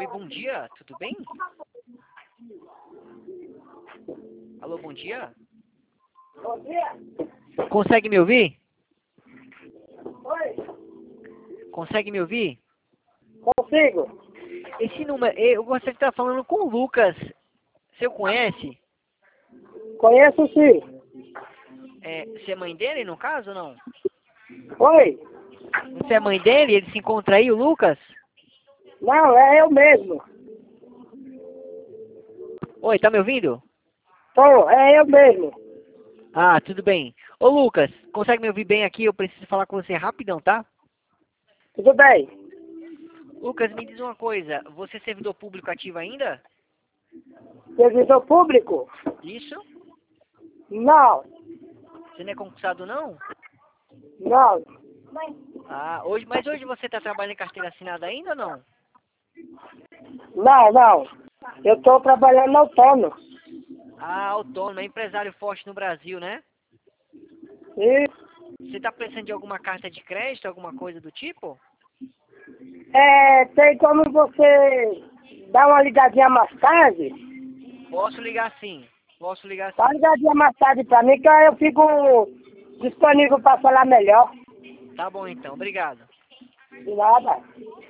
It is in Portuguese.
Oi, bom dia, tudo bem? Alô, bom dia? Bom dia. Consegue me ouvir? Oi. Consegue me ouvir? Consigo. Esse número, eu gostaria de estar falando com o Lucas. Você o conhece? Conheço sim. Você é mãe dele, no caso, ou não? Oi. Você é mãe dele? Ele se encontra aí, o Lucas? Não, é eu mesmo. Oi, tá me ouvindo? Tô, é eu mesmo. Ah, tudo bem. Ô, Lucas, consegue me ouvir bem aqui? Eu preciso falar com você rapidão, tá? Tudo bem. Lucas, me diz uma coisa. Você é servidor público ativo ainda? Servidor público? Isso? Não. Você não é concursado, não? Não. Ah, mas hoje você está trabalhando em carteira assinada ainda ou não? Não, não. Eu tô trabalhando autônomo. Ah, autônomo, é empresário forte no Brasil, né? E Você está precisando de alguma carta de crédito, alguma coisa do tipo? tem como você dar uma ligadinha mais tarde? Posso ligar sim. Posso ligar Dá uma sim. ligadinha mais tarde pra mim que aí eu fico disponível pra falar melhor. Tá bom então, obrigado. De nada.